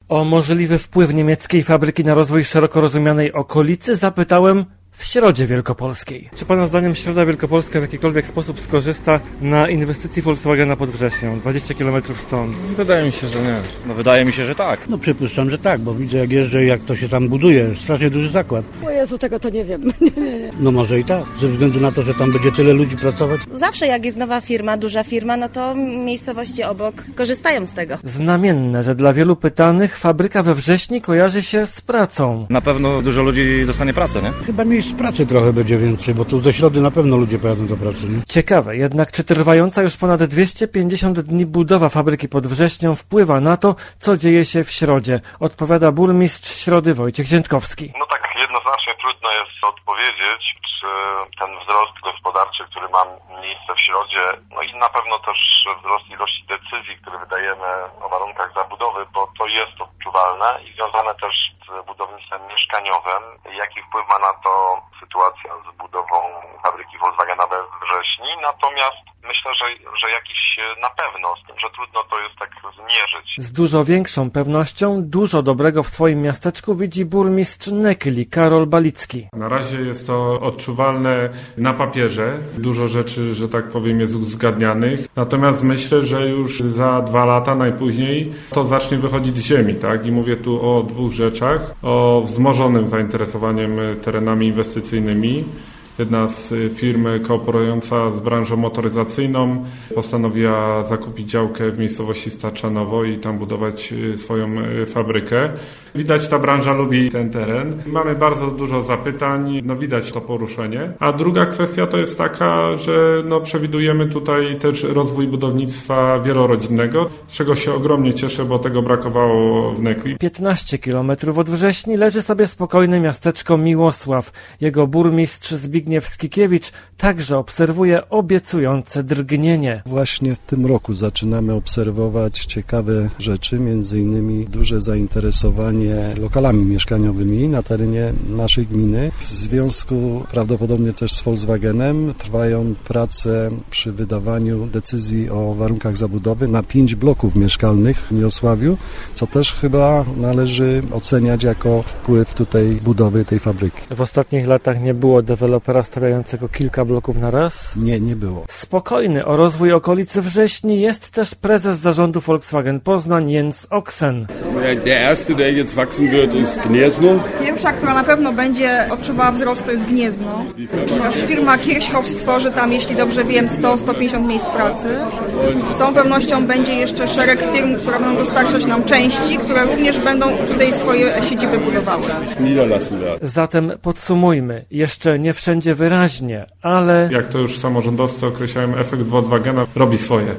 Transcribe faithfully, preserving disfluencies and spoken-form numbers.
O możliwy wpływ niemieckiej fabryki na rozwój szeroko rozumianej okolicy zapytałem w Środzie Wielkopolskiej. Czy pana zdaniem Środa Wielkopolska w jakikolwiek sposób skorzysta na inwestycji Volkswagena pod Wrześnią, dwadzieścia kilometrów stąd? Wydaje mi się, że nie. No wydaje mi się, że tak. No przypuszczam, że tak, bo widzę jak jeżdżę, jak to się tam buduje. Strasznie duży zakład. O Jezu, tego to nie wiem. Nie, nie, nie. No może i tak, ze względu na to, że tam będzie tyle ludzi pracować. Zawsze jak jest nowa firma, duża firma, no to miejscowości obok korzystają z tego. Znamienne, że dla wielu pytanych fabryka we Wrześni kojarzy się z pracą. Na pewno dużo ludzi dostanie pracę, nie? Chyba miejsc pracy trochę będzie więcej, bo tu ze Środy na pewno ludzie pojadą do pracy, nie? Ciekawe jednak, czy trwająca już ponad dwieście pięćdziesiąt dni budowa fabryki pod Wrześnią wpływa na to, co dzieje się w Środzie, odpowiada burmistrz Środy Wojciech Ziętkowski. No tak jednoznacznie trudno jest odpowiedzieć, czy ten wzrost gospodarczy, który ma miejsce w Środzie, no i na pewno też wzrost ilości decyzji, które wydajemy o warunkach zabudowy, bo to jest odczuwalne i związane też z budownictwem mieszkaniowym. Jaki wpływ ma na to sytuacja z budową fabryki Volkswagena we Wrześni? Natomiast myślę, że, że jakiś na pewno, z tym, że trudno to jest tak zmierzyć. Z dużo większą pewnością dużo dobrego w swoim miasteczku widzi burmistrz Nekyli, Karol Balicki. Na razie jest to odczuwalne na papierze. Dużo rzeczy, że tak powiem, jest uzgadnianych. Natomiast myślę, że już za dwa lata najpóźniej to zacznie wychodzić z ziemi, tak? I mówię tu o dwóch rzeczach. O wzmożonym zainteresowaniem terenami inwestycyjnymi. Jedna z firm kooperująca z branżą motoryzacyjną postanowiła zakupić działkę w miejscowości Starczanowo i tam budować swoją fabrykę. Widać, ta branża lubi ten teren. Mamy bardzo dużo zapytań, no widać to poruszenie. A druga kwestia to jest taka, że no przewidujemy tutaj też rozwój budownictwa wielorodzinnego, z czego się ogromnie cieszę, bo tego brakowało w Nekli. piętnaście kilometrów od Wrześni leży sobie spokojne miasteczko Miłosław. Jego burmistrz Zbigniew Skikiewicz także obserwuje obiecujące drgnienie. Właśnie w tym roku zaczynamy obserwować ciekawe rzeczy, między innymi duże zainteresowanie lokalami mieszkaniowymi na terenie naszej gminy. W związku prawdopodobnie też z Volkswagenem trwają prace przy wydawaniu decyzji o warunkach zabudowy na pięć bloków mieszkalnych w Miłosławiu, co też chyba należy oceniać jako wpływ tutaj budowy tej fabryki. W ostatnich latach nie było dewelopera stawiającego kilka bloków na raz? Nie, nie było. Spokojny o rozwój okolicy Wrześni jest też prezes zarządu Volkswagen Poznań Jens Oksen. Der erste, der jetzt wachsen wird, ist Gniezno. Pierwsza, która na pewno będzie odczuwała wzrost, to jest Gniezno. Ponieważ firma Kirchhoff stworzy tam, jeśli dobrze wiem, sto do stu pięćdziesięciu miejsc pracy. Z całą pewnością będzie jeszcze szereg firm, które będą dostarczać nam części, które również będą tutaj swoje siedziby budowały. Zatem podsumujmy. Jeszcze nie wszędzie wyraźnie, ale... Jak to już samorządowcy określają, efekt Volkswagena robi swoje.